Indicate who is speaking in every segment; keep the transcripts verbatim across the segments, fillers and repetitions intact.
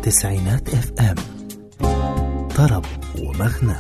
Speaker 1: تسعينات اف ام، طرب ومغنى.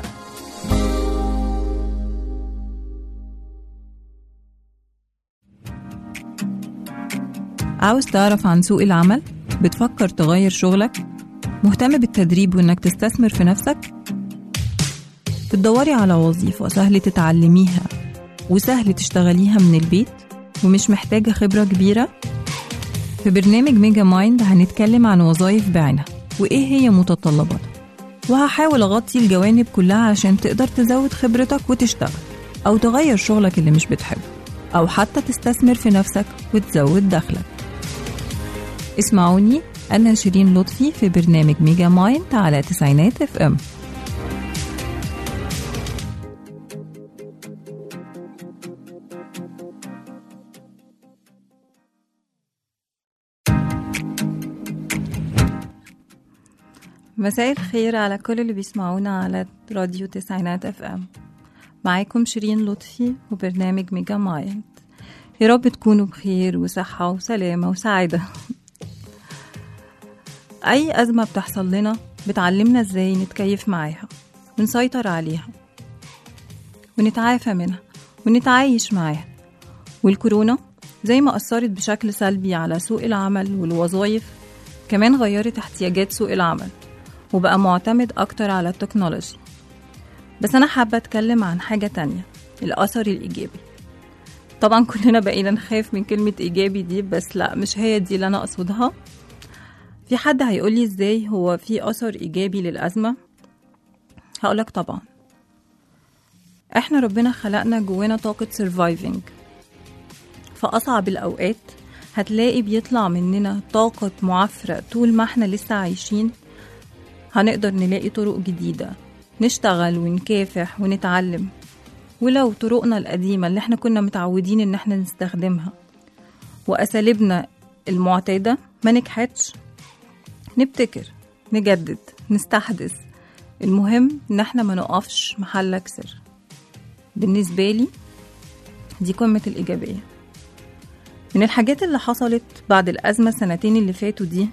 Speaker 2: عاوز تعرف عن سوق العمل؟ بتفكر تغير شغلك؟ مهتم بالتدريب وإنك تستثمر في نفسك؟ بتدوري على وظيفة سهل تتعلميها وسهل تشتغليها من البيت ومش محتاجة خبرة كبيرة؟ في برنامج ميجا مايند هنتكلم عن وظائف بعينها وإيه هي متطلباتها، وهحاول أغطي الجوانب كلها عشان تقدر تزود خبرتك وتشتغل أو تغير شغلك اللي مش بتحبه، أو حتى تستثمر في نفسك وتزود دخلك. اسمعوني أنا شيرين لطفي في برنامج ميجا مايند على تسعينات اف ام. مساء الخير على كل اللي بيسمعونا على راديو تسعينات اف ام. معاكم شيرين لطفي وبرنامج ميجا مايند. يا رب تكونوا بخير وصحة وسلامة وسعادة. أي أزمة بتحصل لنا بتعلمنا إزاي نتكيف معاها ونسيطر عليها ونتعافى منها ونتعايش معاها. والكورونا زي ما أثرت بشكل سلبي على سوق العمل والوظائف، كمان غيرت احتياجات سوق العمل وبقى معتمد أكتر على التكنولوجيا. بس أنا حابة أتكلم عن حاجة تانية، الأثر الإيجابي. طبعا كلنا بقينا نخاف من كلمة إيجابي دي، بس لا، مش هي دي اللي أنا أقصدها. في حد هيقولي إزاي هو في أثر إيجابي للأزمة؟ هقولك طبعا إحنا ربنا خلقنا جوانا طاقة surviving. فأصعب الأوقات هتلاقي بيطلع مننا طاقة معفرة. طول ما إحنا لسه عايشين هنقدر نلاقي طرق جديدة نشتغل ونكافح ونتعلم. ولو طرقنا القديمة اللي احنا كنا متعودين ان احنا نستخدمها وأساليبنا المعتادة ما نجحتش، نبتكر، نجدد، نستحدث. المهم ان احنا ما نقفش محل كسر. بالنسبة لي دي قمة الإيجابية. من الحاجات اللي حصلت بعد الأزمة السنتين اللي فاتوا دي،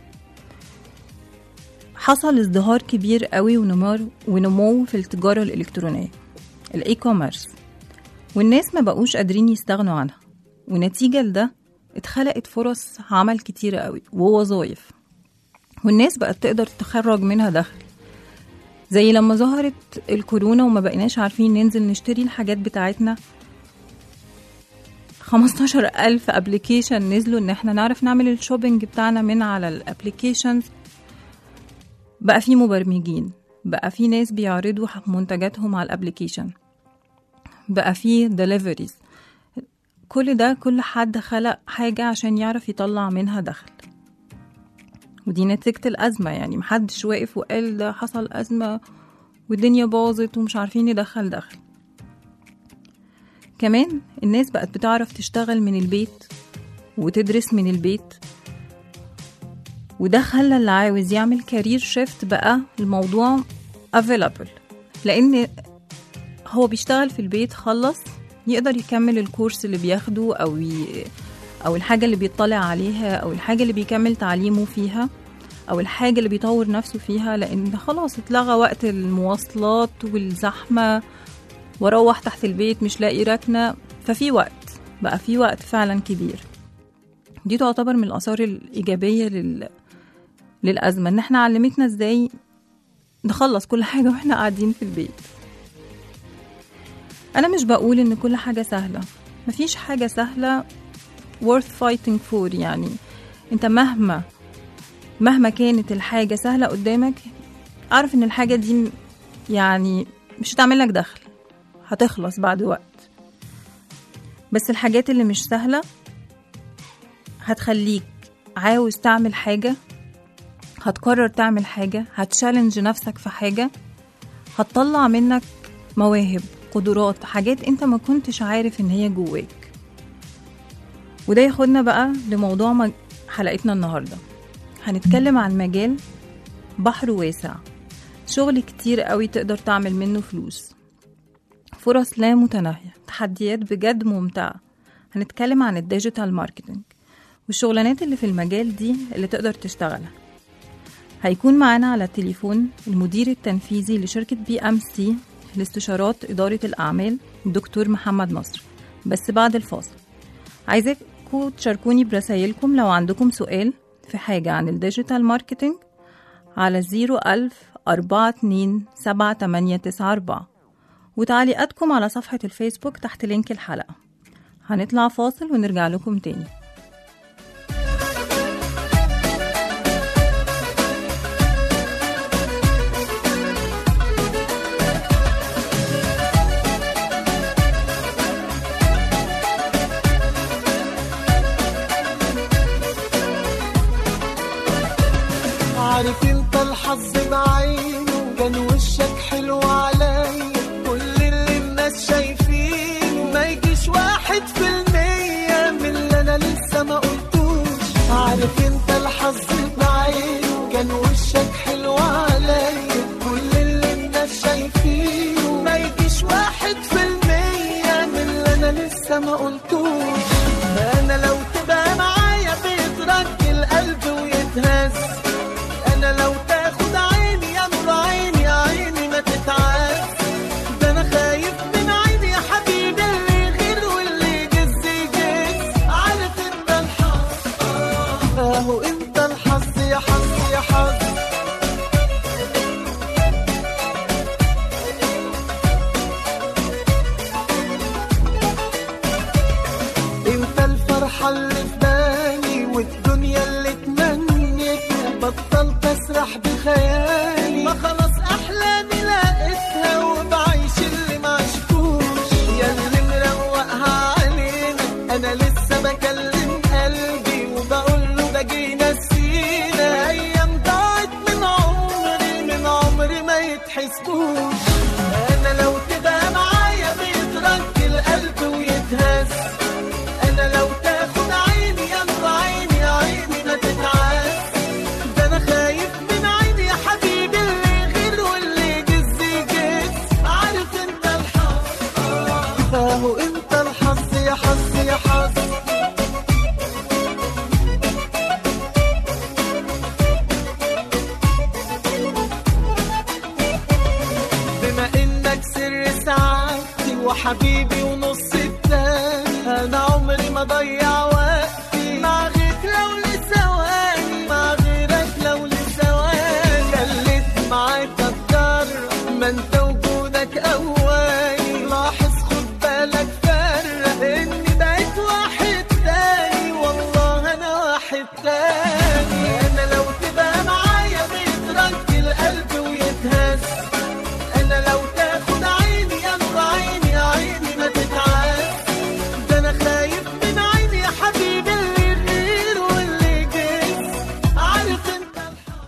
Speaker 2: حصل ازدهار كبير قوي ونمو ونمو في التجارة الإلكترونية، الاي كوميرس، والناس ما بقوش قادرين يستغنوا عنها. ونتيجة لده اتخلقت فرص عمل كتيرة قوي ووظائف، والناس بقت تقدر تخرج منها دخل. زي لما ظهرت الكورونا وما بقيناش عارفين ننزل نشتري الحاجات بتاعتنا، خمستاشر ألف ابليكيشن نزلوا ان احنا نعرف نعمل الشوبينج بتاعنا من على الابليكيشنز. بقى في مبرمجين، بقى في ناس بيعرضوا منتجاتهم على الابليكيشن، بقى في ديليفريز. كل ده كل حد خلق حاجة عشان يعرف يطلع منها دخل. ودي نتيجة الأزمة، يعني محدش واقف وقال ده حصل أزمة والدنيا باظت ومش عارفين ندخل دخل. كمان الناس بقت بتعرف تشتغل من البيت وتدرس من البيت، وده خلى اللي عاوز يعمل كارير شيفت بقى الموضوع available، لأن هو بيشتغل في البيت، خلص يقدر يكمل الكورس اللي بياخده أو ي... أو الحاجة اللي بيطلع عليها أو الحاجة اللي بيكمل تعليمه فيها أو الحاجة اللي بيطور نفسه فيها، لأن خلاص اتلغى وقت المواصلات والزحمة وروح تحت البيت مش لاقي ركنة. ففي وقت، بقى في وقت فعلا كبير. دي تعتبر من الآثار الإيجابية لل... للأزمة، إن احنا علمتنا إزاي نخلص كل حاجة وإحنا قاعدين في البيت. أنا مش بقول إن كل حاجة سهلة، مفيش حاجة سهلة worth fighting for. يعني أنت مهما مهما كانت الحاجة سهلة قدامك، أعرف إن الحاجة دي يعني مش هتعمل لك دخل، هتخلص بعد وقت. بس الحاجات اللي مش سهلة هتخليك عاوز تعمل حاجة، هتقرر تعمل حاجة، هتشالنج نفسك في حاجة، هتطلع منك مواهب، قدرات، حاجات انت ما كنتش عارف ان هي جواك. وده ياخدنا بقى لموضوع حلقتنا النهاردة. هنتكلم عن مجال بحر واسع، شغل كتير قوي تقدر تعمل منه فلوس، فرص لا متناهية، تحديات بجد ممتعة. هنتكلم عن الديجيتال ماركتينج والشغلانات اللي في المجال دي اللي تقدر تشتغلها. هيكون معانا على التليفون المدير التنفيذي لشركة بي أم سي لاستشارات إدارة الأعمال الدكتور محمد نصر، بس بعد الفاصل. عايزاكم تشاركوني برسائلكم لو عندكم سؤال في حاجة عن الديجيتال ماركتينج على زيرو ألف أربعة اتنين سبعة تمانية تسعة أربعة، وتعليقاتكم على صفحة الفيسبوك تحت لينك الحلقة. هنطلع فاصل ونرجع لكم تاني.
Speaker 3: عارف انت الحظ بعينه كان وشك حلو عليا، كل اللي الناس شايفينه ما يجيش واحد في المية من اللي انا لسه ما قلتوش. عارف انت الحظ بعينه كان وشك حلو عليا، كل اللي الناس شايفينه ما يجيش واحد في المية من اللي انا لسه ما قلتوش. انا لو تبقى معايا بيترك القلب ويتهز، أنا لو تاخد عيني يا نور عيني يا عيني ما تتعاس. ده أنا خايف من عيني يا حبيبي اللي غير واللي يجز يجز. عارف أنت الحظ، أهو أنت الحظ يا حظ يا حظ. أنت الفرحة اللي في بالي والدنيا اللي تمنيتها، بطلت اسرح بخيالي ما خلاص احلامي لقيتها وبعيش اللي ما عشتوش. يا اللي مروقها علينا انا لسه بكلم قلبي وبقول له ده جينا نسينا ايام ضاعت من عمري من عمري ما يتحسبوش. انا لو تبقى معايا بيترك القلب ويتهز، انا لو تاخد عيني يا نور عيني يا عيني ما تتعاس. ده انا خايف من عيني يا حبيبي اللي غير واللي جز يجز. عارف انت الحظ، اهو انت الحظ يا حظ يا حظ. بما انك سر سعادتي وحبيبي ونص التاني، انا عمري ما ضيع وقتي مع غيرك لو لثواني، مع غيرك لو لثواني. خليت معاك اتجرأ ما انت وجودك اولي، لاحظ خد بالك فرق اني بقيت واحد تاني، والله انا واحد تاني. انا لو تبقى معايا بيترك القلب ويتهز، انا لو تاخد عيني يا نور عيني يا عيني ما تتعاس. ده انا خايف من عيني يا حبيبي اللي غير واللي جاي. عارف انت الحظ.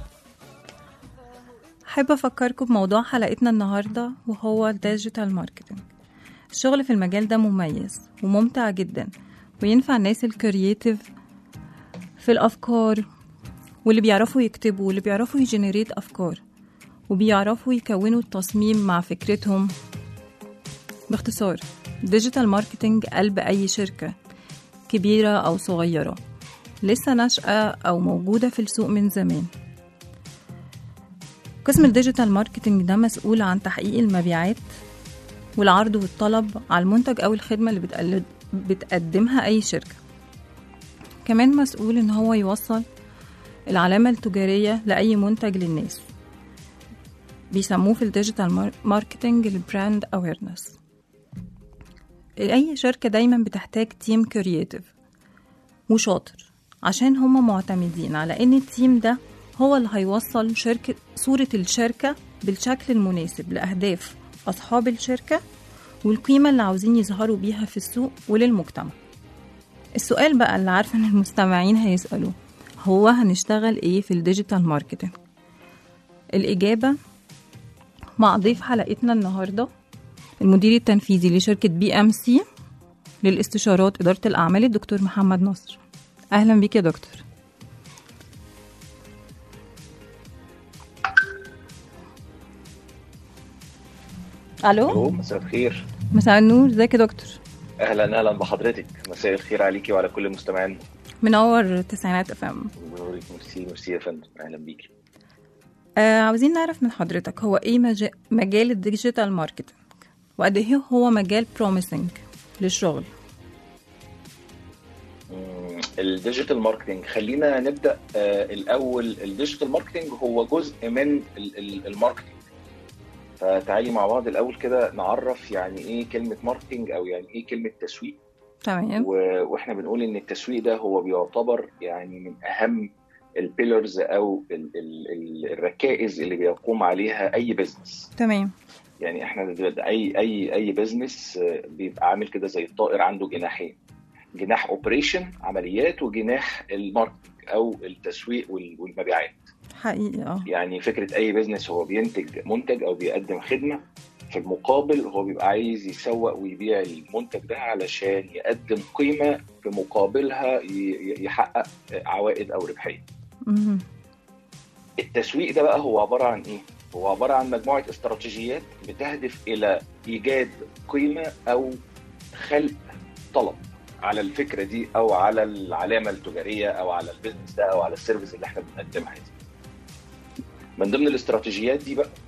Speaker 2: حابة أفكركم بموضوع حلقتنا النهاردة وهو الديجيتال ماركتينج. الشغل في المجال ده مميز وممتع جدا، وينفع الناس الكرياتيف في الأفكار واللي بيعرفوا يكتبوا واللي بيعرفوا يجنريت أفكار وبيعرفوا يكونوا التصميم مع فكرتهم. باختصار الديجيتال ماركتينج قلب أي شركة كبيرة أو صغيرة لسه ناشئة أو موجودة في السوق من زمان. قسم الديجيتال ماركتينج ده مسؤول عن تحقيق المبيعات والعرض والطلب على المنتج أو الخدمة اللي بتقدمها أي شركة. كمان مسؤول إن هو يوصل العلامة التجارية لأي منتج للناس، بيسموه في الديجيتال ماركتينج البراند أويرنس. أي شركة دايما بتحتاج تيم كرياتيف وشاطر، عشان هما معتمدين على إن التيم ده هو اللي هيوصل شركة صورة الشركة بالشكل المناسب لأهداف أصحاب الشركة والقيمة اللي عاوزين يظهروا بيها في السوق وللمجتمع. السؤال بقى اللي عارفة إن المستمعين هيسألوه هو هنشتغل إيه في الديجيتال ماركتينج؟ الإجابة مع ضيف حلقتنا النهاردة المدير التنفيذي لشركة بي أم سي للاستشارات إدارة الأعمال الدكتور محمد نصر. أهلا بيك يا دكتور.
Speaker 4: الو مساء الخير.
Speaker 2: مساء النور، ازيك يا دكتور؟
Speaker 4: اهلا اهلا بحضرتك، مساء الخير عليكي وعلى كل المستمعين.
Speaker 2: منور تسعينات اف ام.
Speaker 4: ميرسي ميرسي يا فندم، اهلا بيكي.
Speaker 2: آه عاوزين نعرف من حضرتك هو ايه مجال, مجال الديجيتال ماركتينج وقد ايه هو مجال بروميسنج للشغل؟
Speaker 4: الديجيتال ماركتينج، خلينا نبدا آه الاول. الديجيتال ماركتينج هو جزء من الماركتينج، فتعالي مع بعض الاول كده نعرف يعني ايه كلمه ماركتينج او يعني ايه كلمه تسويق.
Speaker 2: تمام.
Speaker 4: واحنا بنقول ان التسويق ده هو بيعتبر يعني من اهم البيلرز او ال ال الركائز اللي بيقوم عليها اي بزنس.
Speaker 2: تمام.
Speaker 4: يعني احنا اي اي اي بزنس بيبقى عامل كده زي الطائر، عنده جناحين، جناح اوبريشن عمليات وجناح الماركتنج او التسويق والمبيعات.
Speaker 2: حقيقي اه
Speaker 4: يعني فكره اي بزنس هو بينتج منتج او بيقدم خدمه، في المقابل هو بيبقى عايز يسوق ويبيع المنتج ده علشان يقدم قيمه في مقابلها يحقق عوائد او ربحيه.
Speaker 2: مم.
Speaker 4: التسويق ده بقى هو عباره عن ايه؟ هو عباره عن مجموعه استراتيجيات بتهدف الى ايجاد قيمه او خلق طلب على الفكره دي او على العلامه التجاريه او على البيزنس ده او على السيرفيس اللي احنا بنقدمها دي. من ضمن الاستراتيجيات دي بقى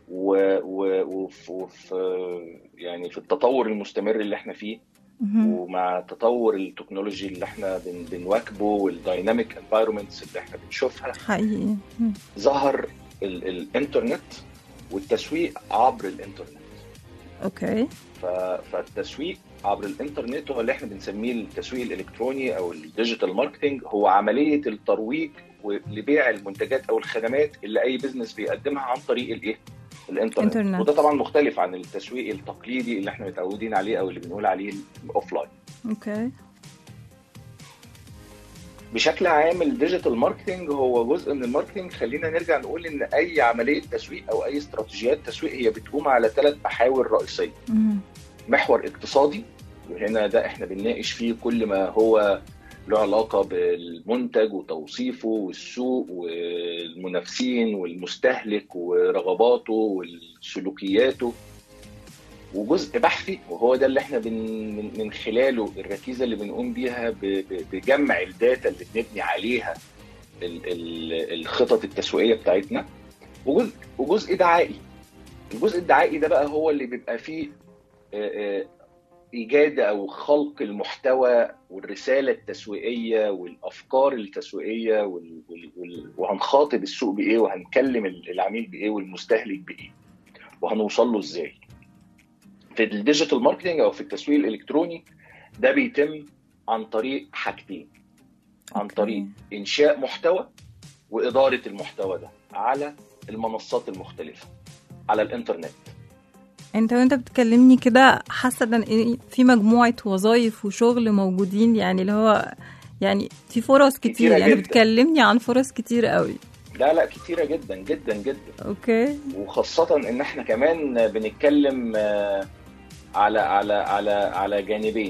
Speaker 4: وفي يعني في التطور المستمر اللي احنا فيه،
Speaker 2: مم.
Speaker 4: ومع تطور التكنولوجي اللي احنا بن بنواكبه والدايناميك انفايرمنتس اللي احنا بنشوفها،
Speaker 2: حقيقي مم.
Speaker 4: ظهر ال الانترنت والتسويق عبر الانترنت.
Speaker 2: اوكي.
Speaker 4: فالتسويق عبر الانترنت هو اللي احنا بنسميه التسويق الالكتروني او الديجيتال ماركتنج، هو عمليه الترويج لبيع المنتجات او الخدمات اللي اي بزنس بيقدمها عن طريق الايه الانترنت.
Speaker 2: انترنت.
Speaker 4: وده طبعا مختلف عن التسويق التقليدي اللي احنا متعودين عليه او اللي بنقول عليه الاوفلاين.
Speaker 2: اوكي.
Speaker 4: بشكل عام الديجيتال ماركتنج هو جزء من الماركتنج. خلينا نرجع نقول ان اي عمليه تسويق او اي استراتيجيات تسويق هي بتقوم على ثلاث محاور رئيسيه.
Speaker 2: مم.
Speaker 4: محور اقتصادي، وهنا ده احنا بنناقش فيه كل ما هو له علاقه بالمنتج وتوصيفه والسوق والمنافسين والمستهلك ورغباته والسلوكياته. وجزء بحثي، وهو ده اللي احنا بن من خلاله الركيزه اللي بنقوم بيها بجمع الداتا اللي بنبني عليها الخطط التسويقيه بتاعتنا. وجزء وجزء دعائي. الجزء الدعائي ده بقى هو اللي بيبقى فيه إيجاد أو خلق المحتوى والرسالة التسويقية والأفكار التسويقية وال... وال... وهنخاطب السوق بإيه وهنكلم العميل بإيه والمستهلك بإيه وهنوصل له إزاي. في الديجيتال ماركتينج أو في التسويق الإلكتروني ده بيتم عن طريق حاجتين، عن طريق إنشاء محتوى وإدارة المحتوى ده على المنصات المختلفة على الإنترنت.
Speaker 2: انت وانت بتكلمني كده حاسه ان في مجموعه وظائف وشغل موجودين، يعني اللي هو يعني في فرص كتير، يعني جداً. بتكلمني عن فرص كتير قوي.
Speaker 4: لا لا كتيره جدا جدا جدا.
Speaker 2: اوكي.
Speaker 4: وخاصه ان احنا كمان بنتكلم على على على على جانبين،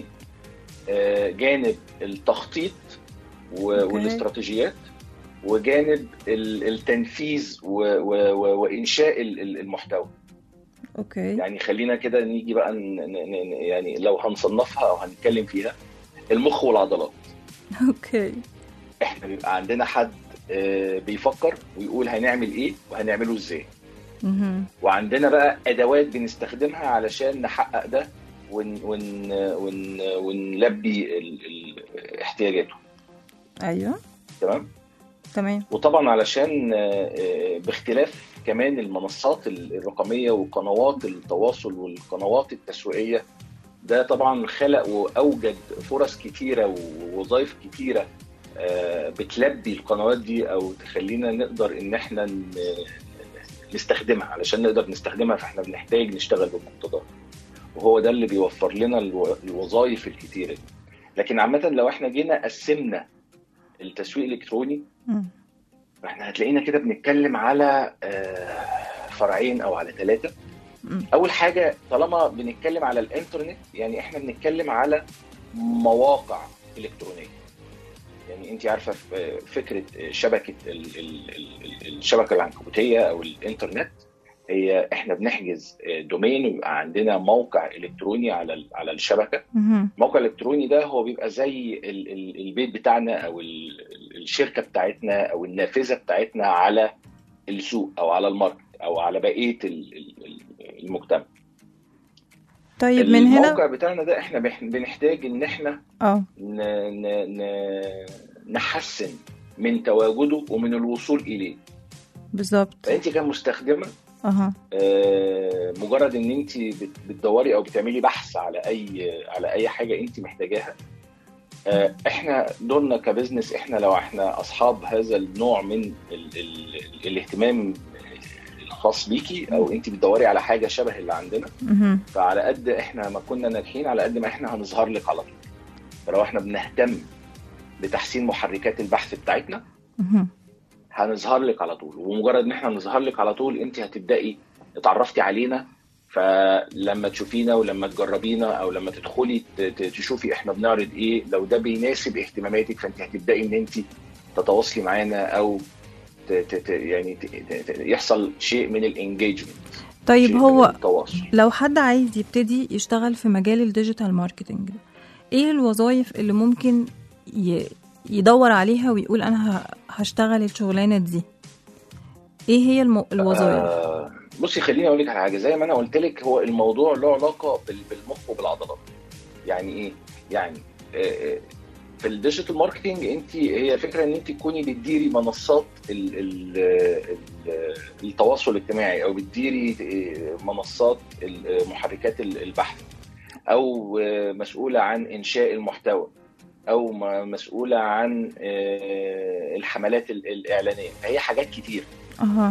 Speaker 4: جانب التخطيط والاستراتيجيات وجانب التنفيذ وانشاء المحتوى.
Speaker 2: اوكي.
Speaker 4: يعني خلينا كده نيجي بقى ن... ن... يعني لو هنصنفها او هنتكلم فيها، المخ والعضلات.
Speaker 2: اوكي.
Speaker 4: احنا بيبقى عندنا حد بيفكر ويقول هنعمل ايه وهنعمله ازاي.
Speaker 2: اها.
Speaker 4: وعندنا بقى ادوات بنستخدمها علشان نحقق ده ون... ون... ون... ونلبي ال... ال... احتياجاته.
Speaker 2: ايوه.
Speaker 4: تمام.
Speaker 2: تمام.
Speaker 4: وطبعا علشان باختلاف كمان المنصات الرقمية وقنوات التواصل والقنوات التسويقية، ده طبعا خلق وأوجد فرص كتيرة ووظائف كتيرة بتلبي القنوات دي أو تخلينا نقدر إن احنا نستخدمها. علشان نقدر نستخدمها فاحنا بنحتاج نشتغل بمقتضاها، وهو ده اللي بيوفر لنا الوظائف الكتيرة دي. لكن عامة لو احنا جينا قسمنا التسويق الإلكتروني احنا هتلاقينا كده بنتكلم على فرعين او على ثلاثة. اول حاجة طالما بنتكلم على الانترنت يعني احنا بنتكلم على مواقع الكترونية. يعني انت عارفة فكرة شبكة الشبكة العنكبوتية او الانترنت، هي احنا بنحجز دومين ويبقى عندنا موقع الكتروني على على الشبكه. الموقع الالكتروني ده هو بيبقى زي البيت بتاعنا او الشركه بتاعتنا او النافذه بتاعتنا على السوق او على الماركت او على بقيه المجتمع.
Speaker 2: طيب من هنا
Speaker 4: الموقع بتاعنا ده احنا بنحتاج ان احنا
Speaker 2: اه
Speaker 4: ن... ن... ن... نحسن من تواجده ومن الوصول اليه.
Speaker 2: بالظبط.
Speaker 4: فانت كمستخدمه
Speaker 2: اها
Speaker 4: آه مجرد ان انت بتدوري او بتعملي بحث على اي على اي حاجه انت محتاجاها، آه احنا دورنا كبزنس، احنا لو احنا اصحاب هذا النوع من ال... ال... الاهتمام الخاص بيكي، او انت بتدوري على حاجه شبه اللي عندنا،
Speaker 2: مهم.
Speaker 4: فعلى قد احنا ما كنا ناجحين على قد ما احنا هنظهر لك على طول. فلو احنا بنهتم بتحسين محركات البحث بتاعتنا
Speaker 2: مهم.
Speaker 4: هنظهر لك على طول، ومجرد ان احنا نظهر لك على طول انت هتبداي اتعرفتي علينا. فلما تشوفينا ولما تجربينا او لما تدخلي تشوفي احنا بنعرض ايه، لو ده بيناسب اهتماماتك فانت هتبداي ان انت تتواصلي معانا او ت ت يعني ت ت يحصل شيء من الانجيجمنت.
Speaker 2: طيب هو لو حد عايز يبتدي يشتغل في مجال الديجيتال ماركتينج، ايه الوظائف اللي ممكن يدور عليها ويقول انا هشتغل الشغلانه دي؟ ايه هي المو... الوظائف؟
Speaker 4: آه بصي خليني اقول لك على حاجه. زي ما انا قلت لك، هو الموضوع له علاقه بالمخ وبالعضلات. يعني ايه؟ يعني آه في الديجيتال ماركتينج انت هي فكره ان انت تكوني بتديري منصات ال ال ال التواصل الاجتماعي، او بتديري منصات محركات البحث، او مسؤوله عن انشاء المحتوى، او مسؤوله عن الحملات الاعلانيه. هي حاجات كتير.
Speaker 2: اها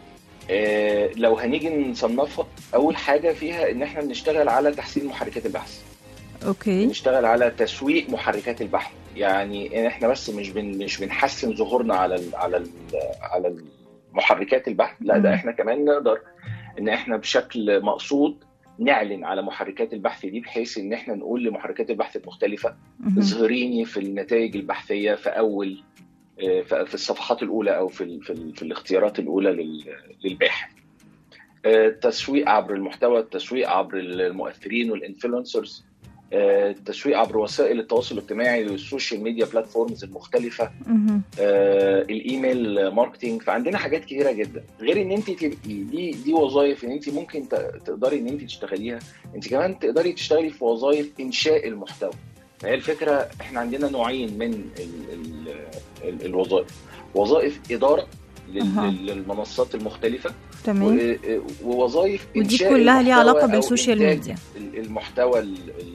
Speaker 4: لو هنيجي نصنفها، اول حاجه فيها ان احنا بنشتغل على تحسين محركات البحث.
Speaker 2: اوكي.
Speaker 4: بنشتغل على تسويق محركات البحث. يعني احنا بس مش بن مش بنحسن ظهورنا على ال على ال على محركات البحث، لا ده احنا كمان نقدر ان احنا بشكل مقصود نعلن على محركات البحث دي، بحيث ان احنا نقول لمحركات البحث المختلفه اظهريني في النتائج البحثيه في اول في الصفحات الاولى او في في, في الاختيارات الاولى للباحث. التسويق عبر المحتوى، التسويق عبر المؤثرين والانفلونسرز، التسويق عبر وسائل التواصل الاجتماعي والسوشيال ميديا بلاتفورمز المختلفه، آه، الايميل ماركتينج. فعندنا حاجات كتيره جدا، غير ان انت تبقي دي دي وظائف ان انت ممكن تقدري ان انت تشتغليها. انت كمان تقدري تشتغلي في وظائف انشاء المحتوى. فهي الفكره احنا عندنا نوعين من ال ال ال الوظائف. وظائف اداره للمنصات المختلفه،
Speaker 2: تمام،
Speaker 4: ووظائف
Speaker 2: ودي كلها ليها علاقه بالسوشيال ميديا.
Speaker 4: المحتوى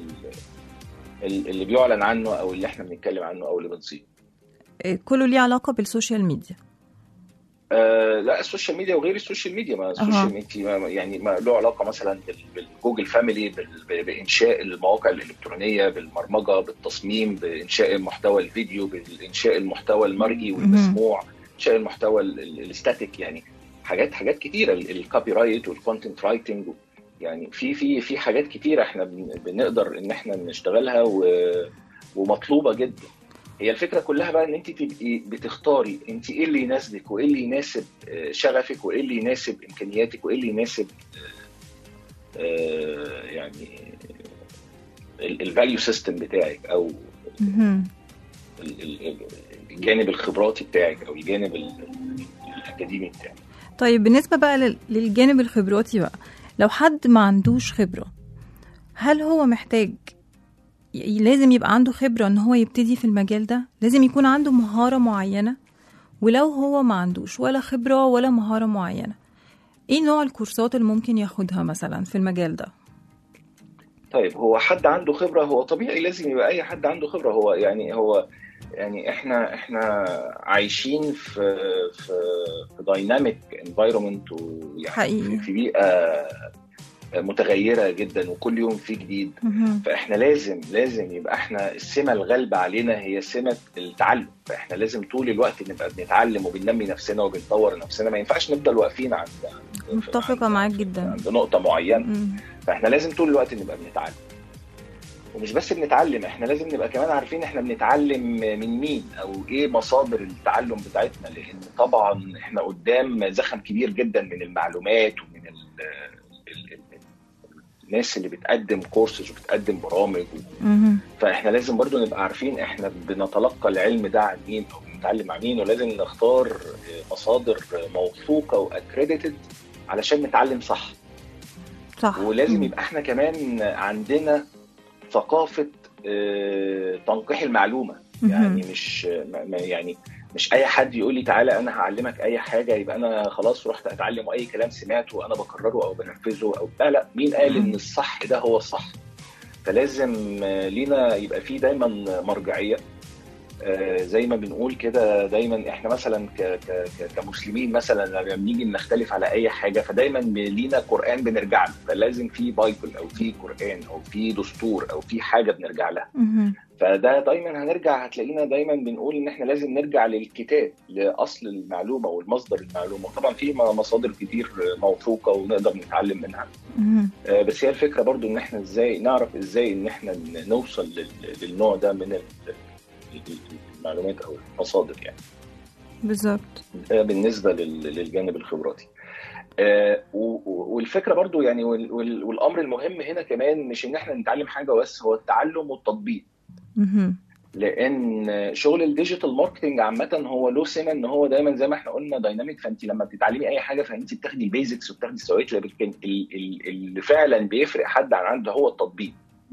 Speaker 4: اللي بيعلن عنه او اللي احنا بنتكلم عنه او اللي بنصيغه
Speaker 2: كله ليه علاقه بالسوشيال ميديا.
Speaker 4: آه لا السوشيال ميديا وغير السوشيال ميديا، ما السوشيال ميديا يعني ما له علاقه مثلا بالجوجل فاميلي، بانشاء المواقع الالكترونيه، بالبرمجه، بالتصميم، بانشاء المحتوى الفيديو، بانشاء المحتوى المرئي والمسموع، انشاء المحتوى الاستاتيك. يعني حاجات حاجات كتيره، الكوبي رايت والكونتنت رايتنج. يعني في في في حاجات كتيره احنا بنقدر ان احنا نشتغلها ومطلوبه جدا. هي الفكره كلها بقى ان انت تبقي بتختاري انت ايه اللي يناسبك وايه اللي يناسب شغفك وايه اللي يناسب امكانياتك وايه اللي يناسب يعني الفاليو سيستم بتاعك، او الجانب الخبراتي بتاعك، او الجانب الاكاديمي بتاعك.
Speaker 2: طيب بالنسبه بقى للجانب الخبراتي بقى، لو حد ما عندوش خبره، هل هو محتاج لازم يبقى عنده خبرة ان هو يبتدي في المجال ده؟ لازم يكون عنده مهارة معينة؟ ولو هو ما عندوش ولا خبرة ولا مهارة معينة، ايه نوع الكورسات اللي ممكن ياخدها مثلا في المجال ده؟ طيب
Speaker 4: هو حد عنده خبرة، هو طبيعي لازم يبقى اي حد عنده خبرة. هو يعني هو يعني احنا احنا عايشين في في دايناميك انفايرمنت، ويعني في بيئة متغيرة جدا وكل يوم في جديد. فاحنا لازم لازم يبقى احنا السمة الغالبة علينا هي سمة التعلم. فاحنا لازم طول الوقت نبقى بنتعلم وبننمي نفسنا وبنطور نفسنا. ما ينفعش نفضل واقفين عند
Speaker 2: متفقة معاك جدا
Speaker 4: عند نقطة معينة. مم. فاحنا لازم طول الوقت نبقى بنتعلم، ومش بس بنتعلم، احنا لازم نبقى كمان عارفين احنا بنتعلم من مين او ايه مصادر التعلم بتاعتنا، لان طبعا احنا قدام زخم كبير جدا من المعلومات ومن الناس اللي بتقدم كورسز وبتقدم برامج. فاحنا لازم برضو نبقى عارفين احنا بنتلقى العلم ده عن مين او من نتعلم مع مين، ولازم نختار مصادر موثوقه واكريديتد علشان نتعلم صح.
Speaker 2: صح.
Speaker 4: ولازم يبقى احنا كمان عندنا ثقافه تنقيح المعلومه. يعني مش يعني مش اي حد يقول لي تعالى انا هعلمك اي حاجه يبقى انا خلاص رحت اتعلم اي كلام سمعته وانا بكرره او بنفذه او لا لا. مين قال ان الصح ده هو الصح؟ فلازم لينا يبقى فيه دايما مرجعيه. زي ما بنقول كده دايما احنا مثلا كمسلمين مثلا لما بنيجي نختلف على اي حاجه فدايما لينا قران بنرجع له. فلازم في بايبل او في قران او في دستور او في حاجه بنرجع لها. فده دايما هنرجع هتلاقينا دايما بنقول ان احنا لازم نرجع للكتاب لاصل المعلومه والمصدر المعلومه. طبعا في مصادر كتير موثوقه ونقدر نتعلم منها. بس هي الفكره برضو ان احنا ازاي نعرف ازاي ان احنا نوصل للنوع ده من المعلومات او المصادر يعني.
Speaker 2: بالظبط.
Speaker 4: بالنسبه للجانب الخبراتي. والفكره برضو يعني والامر المهم هنا كمان مش ان احنا نتعلم حاجه بس، هو التعلم والتطبيق. لان شغل الديجيتال ماركتنج عامه هو له سمه ان هو دايما زي ما احنا قلنا دايناميك. فانت لما بتتعلمي اي حاجه فانت بتاخدي البيزكس وبتاخدي السوائل، لكن اللي فعلا بيفرق حد عن عنده هو التطبيق.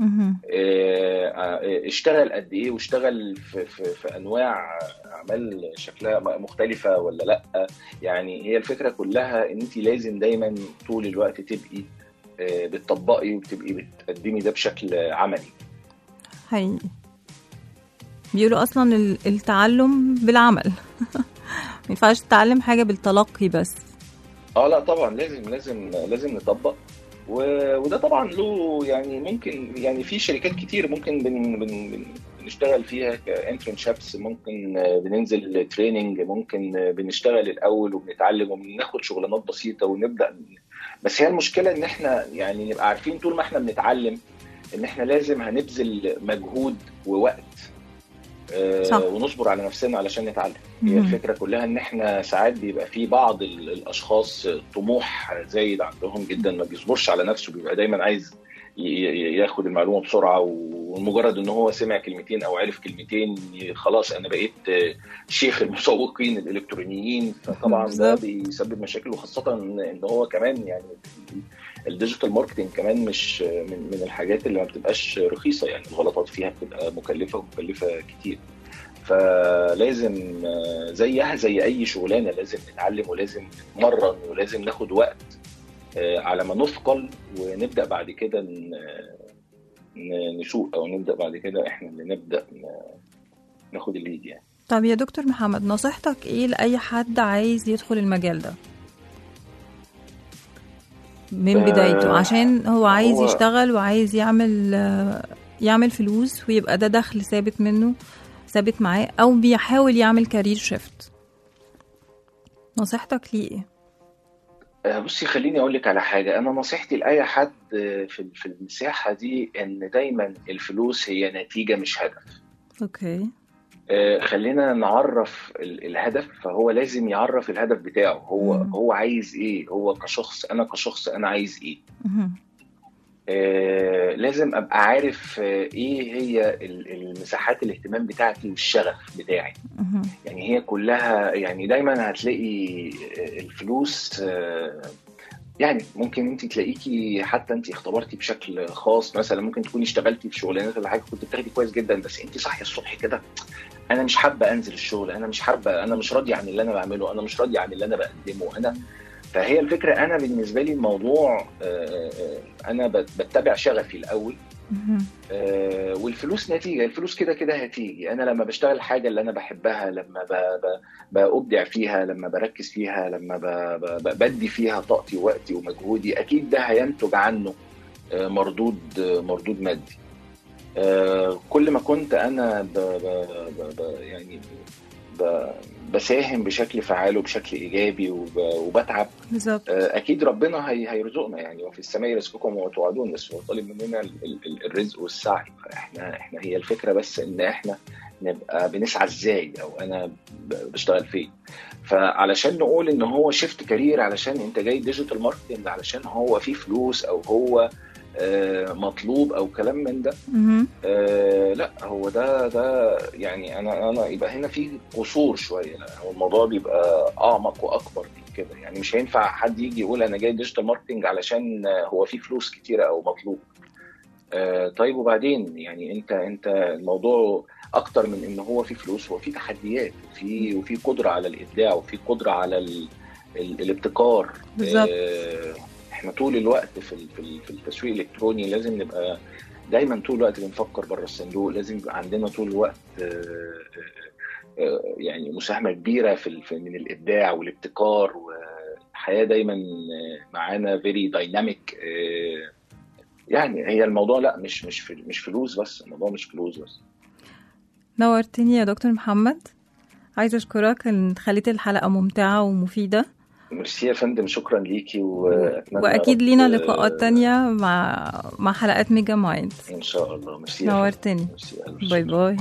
Speaker 4: اشتغل قد ايه واشتغل في, في, في انواع اعمال شكلها مختلفه ولا لا. يعني هي الفكره كلها ان انت لازم دايما طول الوقت تبقي بتطبقي وبتبقي بتقدمي ده بشكل عملي.
Speaker 2: حقيقي بيقولوا اصلا التعلم بالعمل ما ينفعش تتعلم حاجه بالتلقي بس.
Speaker 4: اه لا طبعا لازم لازم لازم نطبق. وده طبعا له يعني ممكن يعني في شركات كتير ممكن بن بن بنشتغل فيها كانترنشيبس، ممكن بننزل تريننج، ممكن بنشتغل الاول وبنتعلم وبناخد شغلانات بسيطه ونبدا. بس هي المشكله ان احنا يعني نبقى عارفين طول ما احنا بنتعلم ان احنا لازم هنبذل مجهود ووقت
Speaker 2: صح.
Speaker 4: ونصبر على نفسنا علشان نتعلم. هي الفكرة كلها ان احنا ساعات بيبقى في بعض الاشخاص طموح زايد عندهم جدا، ما بيصبرش على نفسه، بيبقى دايما عايز ياخد المعلومة بسرعة، ومجرد ان هو سمع كلمتين او عرف كلمتين خلاص انا بقيت شيخ المسوقين الالكترونيين. فطبعا ده بيسبب مشاكل، وخاصة ان هو كمان يعني الديجيتال ماركتنج كمان مش من, من الحاجات اللي ما بتبقاش رخيصة، يعني الغلطات فيها بتبقى مكلفة ومكلفة كتير. فلازم زيها زي اي شغلانة لازم نتعلم ولازم نتمرن ولازم ناخد وقت على ما نثقل، ونبدأ بعد كده نسوق او نبدأ بعد كده احنا اللي نبدأ ناخد الليد يعني.
Speaker 2: طب يا دكتور محمد، نصيحتك ايه لأي حد عايز يدخل المجال ده من بدايته، عشان هو عايز هو يشتغل وعايز يعمل يعمل فلوس ويبقى ده دخل ثابت منه ثابت معاه، او بيحاول يعمل كارير شيفت؟ نصيحتك ليه ايه؟
Speaker 4: بصي خليني اقول لك على حاجه. انا نصيحتي لاي حد في في المساحه دي ان دايما الفلوس هي نتيجه مش هدف.
Speaker 2: اوكي.
Speaker 4: خلينا نعرف الهدف. فهو لازم يعرف الهدف بتاعه، هو مم. هو عايز ايه، هو كشخص انا كشخص انا عايز ايه. آه لازم ابقى عارف ايه هي المساحات الاهتمام بتاعتي والشغف بتاعي. مم. يعني هي كلها يعني دايما هتلاقي الفلوس آه يعني ممكن انت تلاقيكي حتى انت اختبرتي بشكل خاص، مثلا ممكن تكوني اشتغلتي في شغلانات ولا حاجه كنت بتاخدي كويس جدا، بس انت صاحيه الصبح كده انا مش حابه انزل الشغل، انا مش حابه، انا مش راضي عن اللي انا بعمله، انا مش راضي عن اللي انا بقدمه انا. فهي الفكره انا بالنسبه لي الموضوع انا بتبع شغفي الاول، والفلوس نتيجه. الفلوس كده كده هتيجي. انا لما بشتغل حاجه اللي انا بحبها، لما بابدع فيها، لما بركز فيها، لما بدي فيها طاقتي ووقتي ومجهودي، اكيد ده هينتج عنه مردود مردود مادي. كل ما كنت انا ب ب ب يعني ب بساهم بشكل فعال وبشكل ايجابي وبتعب، بالظبط، اكيد ربنا هي هيرزقنا. يعني وفي السماء رزقكم وما توعدون، بس هو طالب مننا الرزق والسعي. فاحنا احنا هي الفكره بس ان احنا نبقى بنسعى ازاي، او انا بشتغل فين. فعلشان نقول ان هو شيفت كارير علشان انت جاي ديجيتال ماركتنج علشان هو فيه فلوس، او هو مطلوب او كلام من ده. آه لا هو ده ده يعني انا انا يبقى هنا في قصور شويه. لا هو الموضوع بيبقى اعمق واكبر من كده. يعني مش هينفع حد يجي يقول انا جاي ديجيتال ماركتنج علشان هو في فلوس كتيره او مطلوب. آه طيب وبعدين يعني انت انت الموضوع اكتر من ان هو في فلوس، هو في تحديات وفي وفي قدره على الابداع وفي قدره على ال ال الابتكار.
Speaker 2: بالظبط.
Speaker 4: آه احنا طول الوقت في في التسويق الالكتروني لازم نبقى دايما طول الوقت بنفكر بره الصندوق. لازم يبقى عندنا طول الوقت يعني مساهمه كبيره في من الابداع والابتكار، والحياه دايما معانا فيري دايناميك. يعني هي الموضوع لا مش مش مش فلوس بس، الموضوع مش فلوس بس.
Speaker 2: نورتني يا دكتور محمد، عايزه اشكرك ان خليت الحلقه ممتعه ومفيده.
Speaker 4: ميرسي يا فندم، شكرا ليكي. واتمنى
Speaker 2: واكيد لينا لقاءات تانية مع مع حلقات ميجا مايند
Speaker 4: ان شاء الله. ميرسي،
Speaker 2: نورتني. باي باي.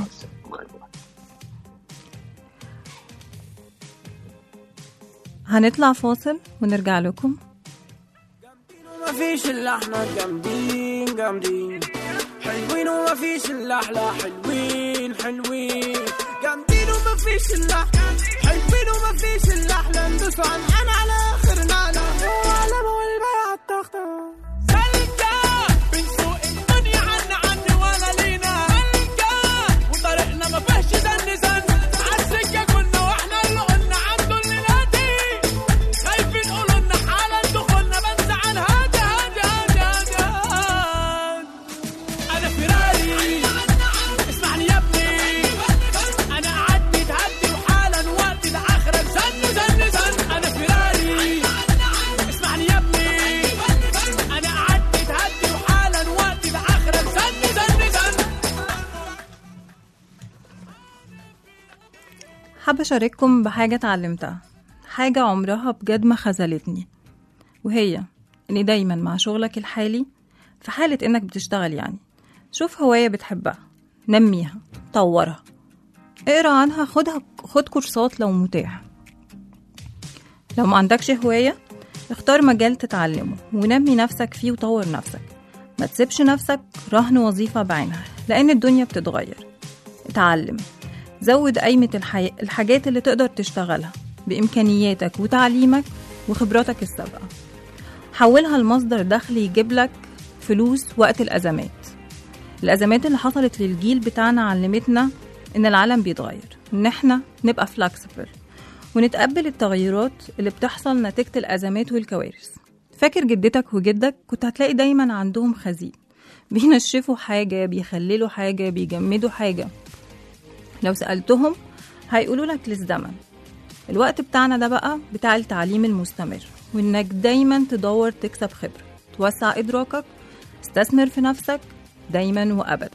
Speaker 2: هنطلع فاصل ونرجع لكم.
Speaker 5: ما فيش الا احنا جامدين جامدين حلوين، وما فيش الا احلى حلوين حلوين جامدين، وما فيش الا حلوين، وما فيش الا احلى ندوس عن انا على اخرنا لا وعلى والبيع التخته سلكة بنسوق الدنيا عنا عني ولا لينا سلكة، وطريقنا ما فيهش زن زن عالسكة كنا واحنا اللي قلنا عنده الليلاتي خايفين قولوا لنا حالا دخلنا بنسى عن هادي هادي هادي هادي هادي. انا فيراري اسمعني يا ابني، انا قعدت تهدي وحالا وقت الاخره زن زن زن. انا فيراري اسمعني يا ابني، انا قعدت تهدي وحالا وقت الاخره زن زن زن.
Speaker 2: حابة أشارككم بحاجة اتعلمتها، حاجة عمرها بجد ما خذلتني، وهي إن دايما مع شغلك الحالي في حالة إنك بتشتغل يعني شوف هواية بتحبها، نميها، طورها، اقرأ عنها، خدها خد كورسات لو متاح. لو ما عندكش هواية اختار مجال تتعلمه ونمي نفسك فيه وطور نفسك. ما تسيبش نفسك رهن وظيفة بعينها، لأن الدنيا بتتغير. اتعلم، زود قيمة الحي... الحاجات اللي تقدر تشتغلها بإمكانياتك وتعليمك وخبراتك السابقة. حولها لمصدر دخل يجيب لك فلوس وقت الأزمات. الأزمات اللي حصلت للجيل بتاعنا علمتنا إن العالم بيتغير، إن احنا نبقى فلاكسبل ونتقبل التغيرات اللي بتحصل نتيجة الأزمات والكوارث. فاكر جدتك وجدك كنت هتلاقي دايما عندهم خزين، بينشفوا حاجة، بيخللوا حاجة، بيجمدوا حاجة. لو سألتهم هيقولوا لك للزمن. الوقت بتاعنا ده بقى بتاع التعليم المستمر، وإنك دايما تدور تكسب خبرة، توسع إدراكك، استثمر في نفسك دايما وأبدا.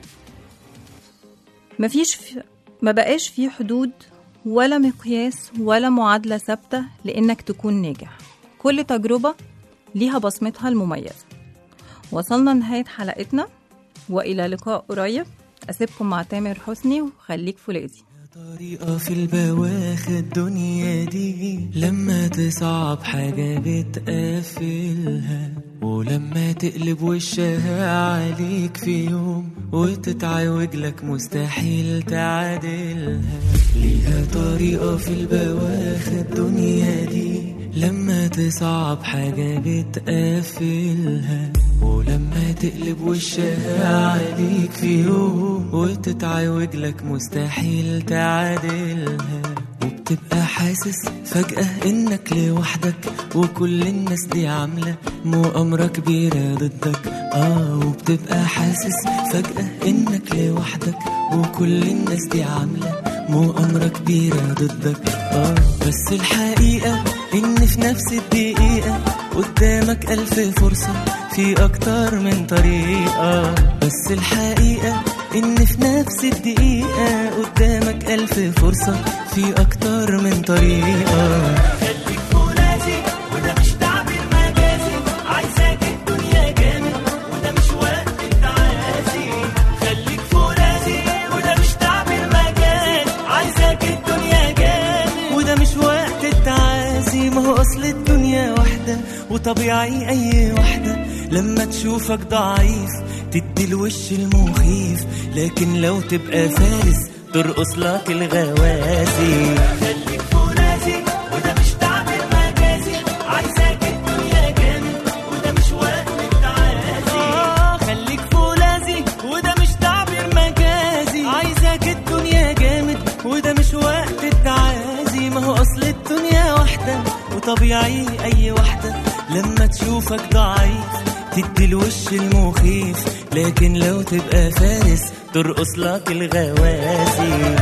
Speaker 2: مفيش في... ما بقاش في حدود ولا مقياس ولا معادلة ثابتة لإنك تكون ناجح. كل تجربة ليها بصمتها المميزة. وصلنا لنهاية حلقتنا، وإلى لقاء قريب. أسيبكم مع تامر حسني وخليك فولاذي.
Speaker 6: طريقة في البواخ الدنيا دي، لما تصعب حاجة بتقفلها، ولما تقلب وشها عليك في يوم وتتعوج لك مستحيل تعادلها. ليها طريقة في البواخ الدنيا دي، لما تصعب حاجة بتقفلها، ولما تقلب وشها عليك في يوم وتتعوج لك مستحيل تعادلها. وبتبقى حاسس فجأة انك لوحدك، وكل الناس دي عاملة مؤامرة كبيرة ضدك. اه وبتبقى حاسس فجأة انك لوحدك، وكل الناس دي عاملة مؤامرة كبيرة ضدك. اه بس الحقيقة ان في نفس الدقيقة قدامك ألف فرصة في أكتر من طريقة. بس الحقيقة إن في نفس الدقيقة قدامك ألف فرصة في أكتر من طريقة.
Speaker 5: خليك فولاذي وده مش تعبير مجازي، عايزاك الدنيا جامد وده مش وقت التعازي. خليك فولاذي وده مش تعبير مجازي، عايزاك الدنيا جامد
Speaker 6: وده مش وقت التعازي. ما هو أصل الدنيا واحدة وطبيعي أي واحدة لما تشوفك ضعيف تدي الوش المخيف، لكن لو تبقى فارس ترقص لك الغوازي. خليك فولاذي وده مش تعبير مجازي، عايزاك الدنيا جامد وده مش وقت التعازي. آه خليك فولاذي وده مش تعبير مجازي، عايزاك الدنيا جامد وده مش وقت التعازي. ما هو اصل الدنيا واحدة وطبيعي اي واحدة لما تشوفك ضعيف تدي الوش المخيف، لكن لو تبقى فارس ترقص لك الغوازي.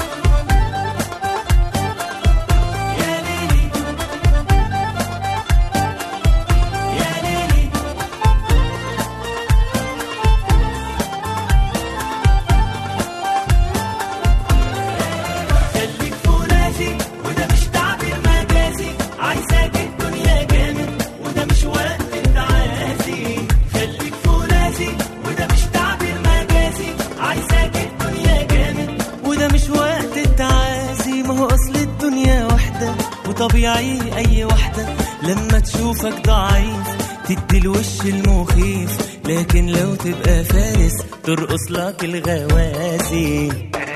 Speaker 6: طبيعي اي واحدة لما تشوفك ضعيف تدي الوش المخيف، لكن لو تبقى فارس ترقص لك الغوازي.